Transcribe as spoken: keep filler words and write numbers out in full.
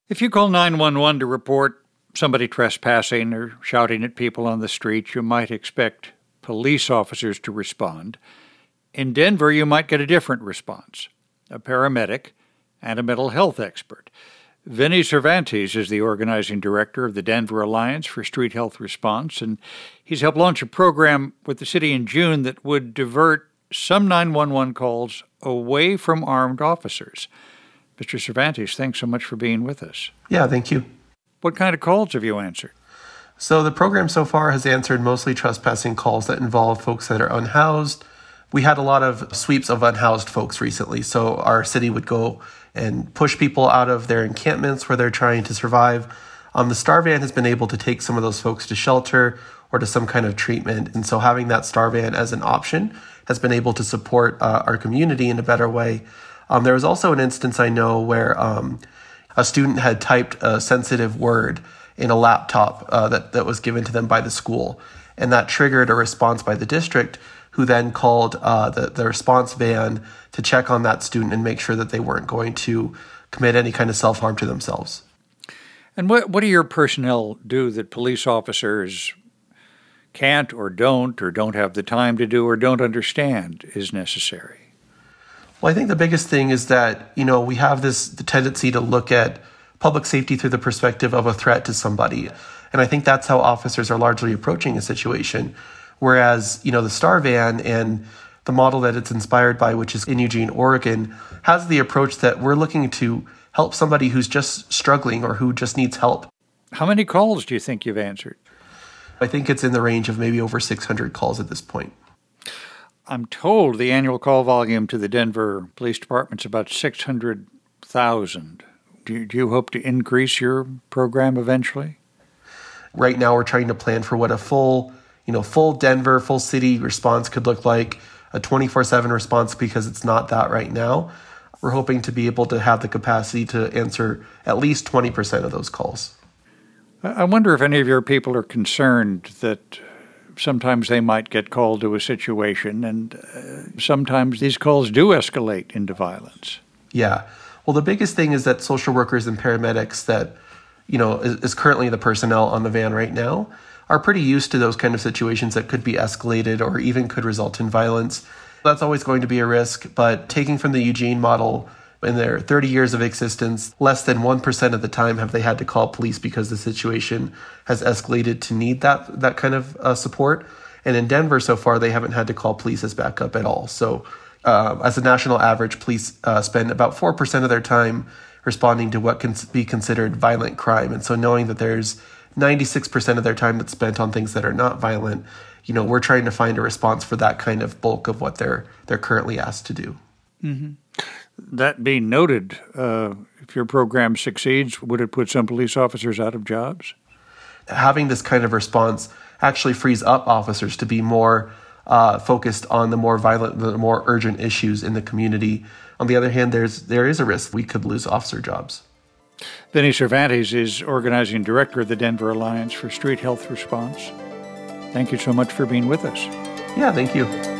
If you call nine one one to report somebody trespassing or shouting at people on the street, you might expect police officers to respond. In Denver, you might get a different response, a paramedic and a mental health expert. Vinny Cervantes is the organizing director of the Denver Alliance for Street Health Response, and he's helped launch a program with the city in June that would divert some nine one one calls away from armed officers. Mister Cervantes, thanks so much for being with us. Yeah, thank you. What kind of calls have you answered? So the program so far has answered mostly trespassing calls that involve folks that are unhoused. We had a lot of sweeps of unhoused folks recently, so our city would go and push people out of their encampments where they're trying to survive. Um, the Star Van has been able to take some of those folks to shelter or to some kind of treatment, and so having that Star Van as an option has been able to support uh, our community in a better way. Um, there was also an instance I know where um, a student had typed a sensitive word in a laptop uh, that, that was given to them by the school, and that triggered a response by the district, who then called uh, the, the response van to check on that student and make sure that they weren't going to commit any kind of self-harm to themselves. And what, what do your personnel do that police officers can't or don't or don't have the time to do or don't understand is necessary? Well, I think the biggest thing is that, you know, we have this the tendency to look at public safety through the perspective of a threat to somebody. And I think that's how officers are largely approaching a situation. Whereas, you know, the Star Van and the model that it's inspired by, which is in Eugene, Oregon, has the approach that we're looking to help somebody who's just struggling or who just needs help. How many calls do you think you've answered? I think it's in the range of maybe over six hundred calls at this point. I'm told the annual call volume to the Denver Police Department is about six hundred thousand. Do you, do you hope to increase your program eventually? Right now, we're trying to plan for what a full, you know, full Denver, full city response could look like, a twenty-four seven response, because it's not that right now. We're hoping to be able to have the capacity to answer at least twenty percent of those calls. I wonder if any of your people are concerned that sometimes they might get called to a situation, and uh, sometimes these calls do escalate into violence. Yeah. Well, the biggest thing is that social workers and paramedics that, you know, is, is currently the personnel on the van right now are pretty used to those kind of situations that could be escalated or even could result in violence. That's always going to be a risk, but taking from the Eugene model, in their thirty years of existence, less than one percent of the time have they had to call police because the situation has escalated to need that that kind of uh, support. And in Denver so far, they haven't had to call police as backup at all. So uh, as a national average, police uh, spend about four percent of their time responding to what can be considered violent crime. And so knowing that there's ninety-six percent of their time that's spent on things that are not violent, you know, we're trying to find a response for that kind of bulk of what they're they're currently asked to do. Mm-hmm. That being noted, uh, if your program succeeds, would it put some police officers out of jobs? Having this kind of response actually frees up officers to be more uh, focused on the more violent, the more urgent issues in the community. On the other hand, there's there is a risk we could lose officer jobs. Vinny Cervantes is organizing director of the Denver Alliance for Street Health Response. Thank you so much for being with us. Yeah, thank you.